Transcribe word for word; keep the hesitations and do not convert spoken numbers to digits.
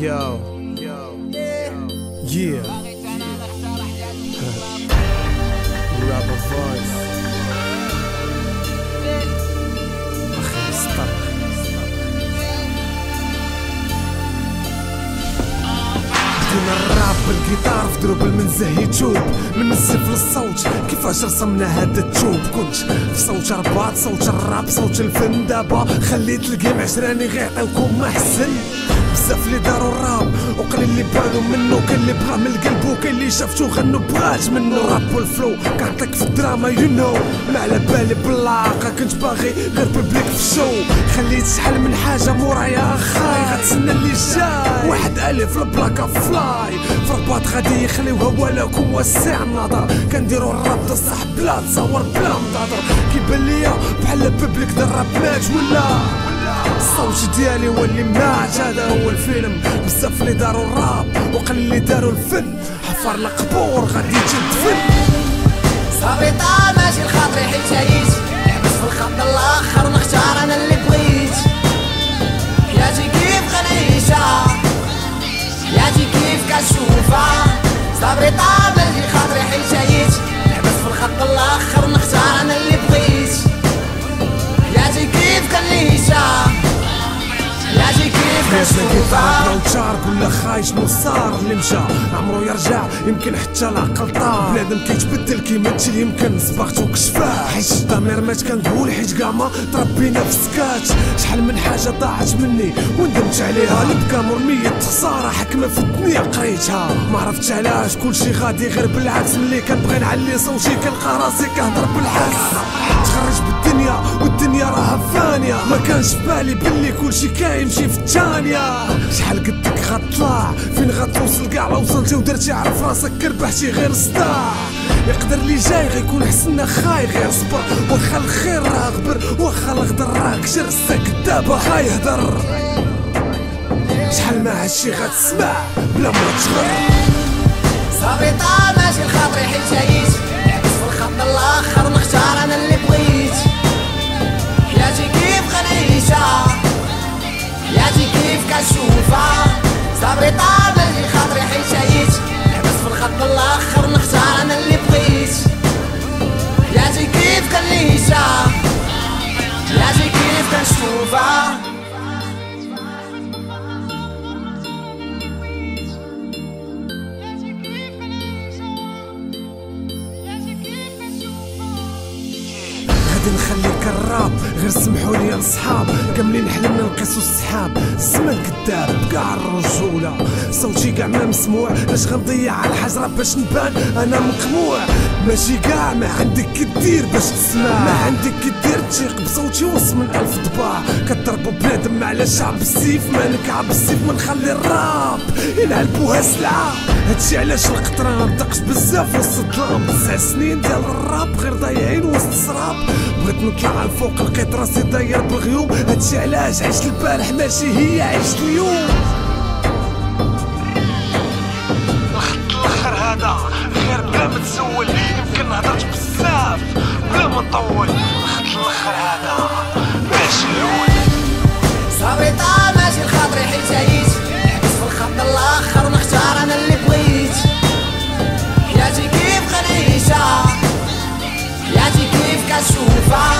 Yo, yeah, rapper voice. أخي استرق. بدينا الراب بالجيتار في دروب المنزه يتوب من الزف للصوت كيفاش رسمنا هذا التوب. كنت في صوت رباط، صوت الراب، صوت الفن. دابا خليت الجيم عشراني غيعطيوكم ما حسن. بزاف اللي داروا الراب وقليل اللي بانوا منه، كاين اللي بغا من القلب وكاين اللي شافتو غنوا بغات منه. راب والفلو كنعطيك في الدراما يو نو، ما على بالي باللاقه كنت باغي غير ببليك في الشو. خليت شحال من حاجه مورايا اخاي، غتسنى اللي جاي. واحد الف البلاكا فلاي في رباط غادي يخليوها ولكم وسع النظر. كنديرو الراب دا صاحب بلا تصور بلا مضاضر. كيبان ليا بحال ببليك دا الراب مات ولا الصوت ديالي هو اللي مات. هذا هو الفيلم. بزاف اللي داروا الراب وقل اللي داروا الفن. حفر القبور غادي تدفن. صافي طال ماشي لخاطري حيت عييت، نحبس في الخط الاخر ونختار انا اللي بغيت. حياتي كيف غنعيشها، حياتي كيف كنشوفها. صافي طال ماشي لخاطري حيت عييت، نحبس في الخط الاخر ونختار انا اللي بغيت. حياتي كيف كنعيشها، حياتي كيف كنشوفها. بلا وتشار كل خايش شنو صار اللي مشى عمرو يرجع، يمكن حتى العقل طار. بنادم كيتبدل كيما تشل يمكن صباغتو كشفاه. حيت الضمير مات كنقول حيت كاع ما تربينا في سكات. شحال من حاجه ضاعت مني وندمت عليها. اللي بكا مرمية خساره حكمه في الدنيا قريتها. ما عرفتش علاش كلشي غادي غير بالعكس. ملي كنبغي نعلي صوتي كنلقى راسي كنهضر بالحس. تخرج بالدنيا والدنيا راها فانيه، ما كانش في بالي بلي كلشي كايمشي في الثانيه. شحال قدك غطلع فين غتوصل كاع لو وصلتي ودرتي عرف راسك ربحتي غير صداع. يقدر اللي جاي غيكون حسنا خاي غير صبر. واخا الخير راه غبر واخا الغدر راه كشر. الساكت دابا غايهدر. شحال ما هادشي غتسمع بلا ما تغر. صافي طال ماشي لخاطري حيت عييت، نحبس في الخط الاخر ونختار انا اللي بغيت. حياتي كيف غنعيشها، حياتي كيف كنشوفها. صافي طال ماشي لخاطري حيت عييت، نحبس في الخط الاخر ونختار انا اللي بغيت. حياتي كيف كنعيشها، حياتي كيف كنشوفها. غادي نخليك الراب غير سمحوا لي الصحاب. كاملين حلمنا نقيسو السحاب. الزمن كداب كاع الرجوله. صوتي كاع ما مسموع، لاش غنضيع على الحجره باش نبان انا مقموع. ماشي كاع ما عندك كدير باش تسمع، ما عندك كدير تشيق بصوتي وص من الف طباع. كضربوا بنادم على شعب السيف، ما نكعب السيف ما نخلي الراب ينعلبوها سلعه. هادشي علاش القطران دقش بزاف وسط الظلام. تسع سنين ديال الراب غير ضايعين وسط السراب. بغيت نطلع على الفوق لقيت راسي داير بالغيوم. هادشي علاش عشت البارح ماشي هي عشت اليوم. الخط الاخر هذا غير بلا ما تسول، يمكن هضرت بزاف بلا ما نطول. الخط الاخر هذا ماشي الاول. صافي طال ماشي لخاطري حيت عييت، نحبس في الخط الاخر ونختار انا اللي بغيت. حياتي كيف غنعيشها، حياتي كيف كنشوفها.